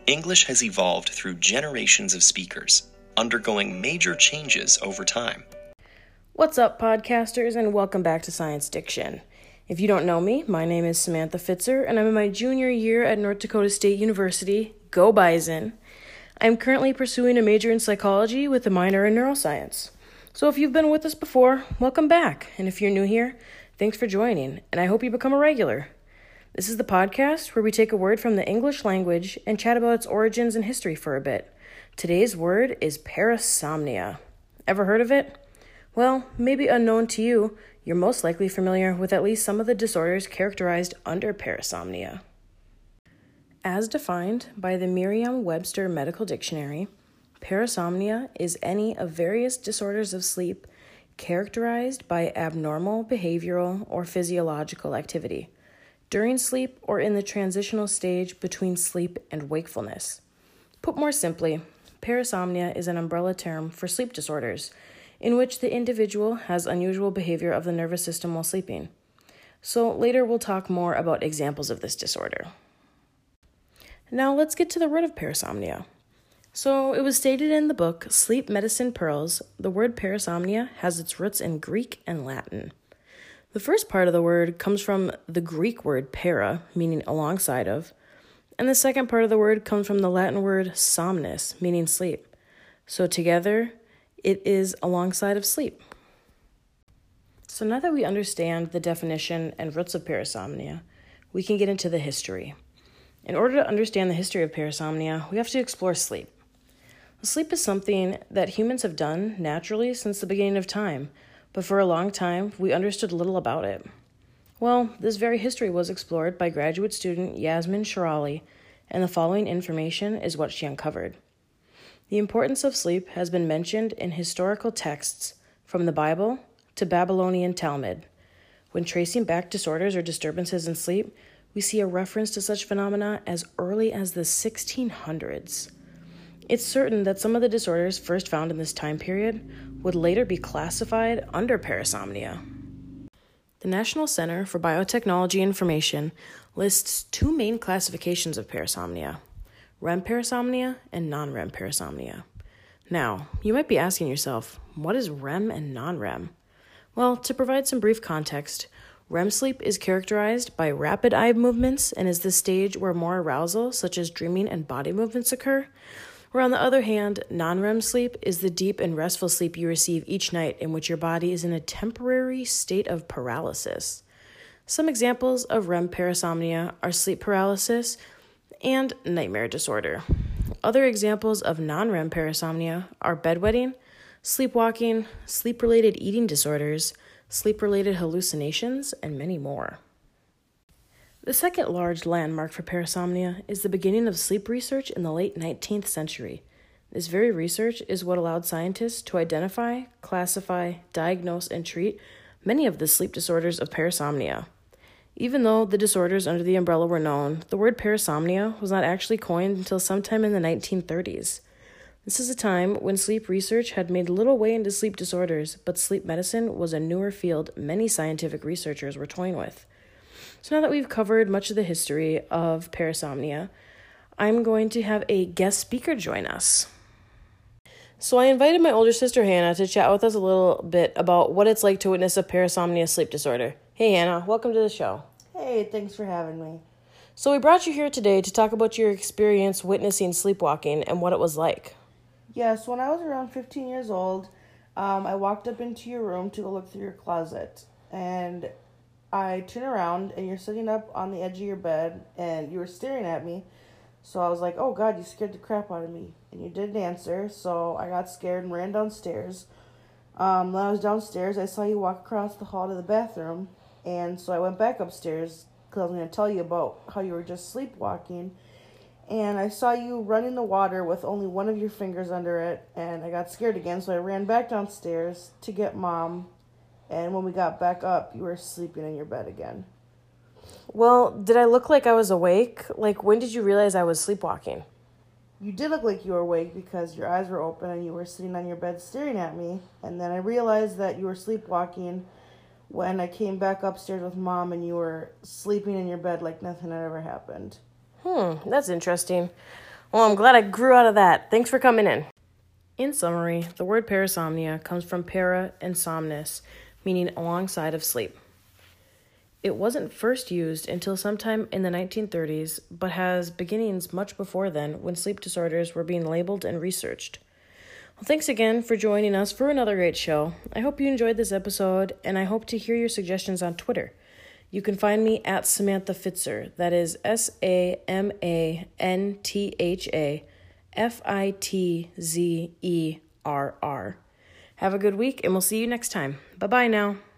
English has evolved through generations of speakers, undergoing major changes over time. What's up, podcasters, and welcome back to Science Diction. If you don't know me, my name is Samantha Fitzer, and I'm in my junior year at North Dakota State University. Go Bison! I'm currently pursuing a major in psychology with a minor in neuroscience. So if you've been with us before, welcome back. And if you're new here, thanks for joining, and I hope you become a regular. This is the podcast where we take a word from the English language and chat about its origins and history for a bit. Today's word is parasomnia. Ever heard of it? Well, maybe unknown to you, you're most likely familiar with at least some of the disorders characterized under parasomnia. As defined by the Merriam-Webster Medical Dictionary, parasomnia is any of various disorders of sleep characterized by abnormal behavioral or physiological activity during sleep or in the transitional stage between sleep and wakefulness. Put more simply, parasomnia is an umbrella term for sleep disorders in which the individual has unusual behavior of the nervous system while sleeping. So later we'll talk more about examples of this disorder. Now let's get to the root of parasomnia. So it was stated in the book Sleep Medicine Pearls, the word parasomnia has its roots in Greek and Latin. The first part of the word comes from the Greek word para, meaning alongside of, and the second part of the word comes from the Latin word somnus, meaning sleep. So together, it is alongside of sleep. So now that we understand the definition and roots of parasomnia, we can get into the history. In order to understand the history of parasomnia, we have to explore sleep. Sleep is something that humans have done naturally since the beginning of time, but for a long time, we understood little about it. Well, this very history was explored by graduate student Yasmin Sherali, and the following information is what she uncovered. The importance of sleep has been mentioned in historical texts from the Bible to Babylonian Talmud. When tracing back disorders or disturbances in sleep, we see a reference to such phenomena as early as the 1600s. It's certain that some of the disorders first found in this time period would later be classified under parasomnia. The National Center for Biotechnology Information lists two main classifications of parasomnia: REM parasomnia and non-REM parasomnia. Now, you might be asking yourself, what is REM and non-REM? Well, to provide some brief context, REM sleep is characterized by rapid eye movements and is the stage where more arousal, such as dreaming and body movements, occur. Where on the other hand, non-REM sleep is the deep and restful sleep you receive each night in which your body is in a temporary state of paralysis. Some examples of REM parasomnia are sleep paralysis and nightmare disorder. Other examples of non-REM parasomnia are bedwetting, sleepwalking, sleep-related eating disorders, sleep-related hallucinations, and many more. The second large landmark for parasomnia is the beginning of sleep research in the late 19th century. This very research is what allowed scientists to identify, classify, diagnose, and treat many of the sleep disorders of parasomnia. Even though the disorders under the umbrella were known, the word parasomnia was not actually coined until sometime in the 1930s. This is a time when sleep research had made little way into sleep disorders, but sleep medicine was a newer field many scientific researchers were toying with. So now that we've covered much of the history of parasomnia, I'm going to have a guest speaker join us. So I invited my older sister Hannah to chat with us a little bit about what it's like to witness a parasomnia sleep disorder. Hey Hannah, welcome to the show. Hey, thanks for having me. So we brought you here today to talk about your experience witnessing sleepwalking and what it was like. Yes, when I was around 15 years old, I walked up into your room to go look through your closet, and I turned around, and you're sitting up on the edge of your bed, and you were staring at me. So I was like, oh, God, you scared the crap out of me. And you didn't answer, so I got scared and ran downstairs. When I was downstairs, I saw you walk across the hall to the bathroom, and so I went back upstairs because I was going to tell you about how you were just sleepwalking. And I saw you run in the water with only one of your fingers under it, and I got scared again, so I ran back downstairs to get Mom. And when we got back up, you were sleeping in your bed again. Well, did I look like I was awake? Like, when did you realize I was sleepwalking? You did look like you were awake because your eyes were open and you were sitting on your bed staring at me. And then I realized that you were sleepwalking when I came back upstairs with Mom and you were sleeping in your bed like nothing had ever happened. That's interesting. Well, I'm glad I grew out of that. Thanks for coming in. In summary, the word parasomnia comes from para and somnus, meaning alongside of sleep. It wasn't first used until sometime in the 1930s, but has beginnings much before then when sleep disorders were being labeled and researched. Well, thanks again for joining us for another great show. I hope you enjoyed this episode, and I hope to hear your suggestions on Twitter. You can find me at Samantha Fitzer. That is SAMANTHA FITZERR. Have a good week, and we'll see you next time. Bye-bye now.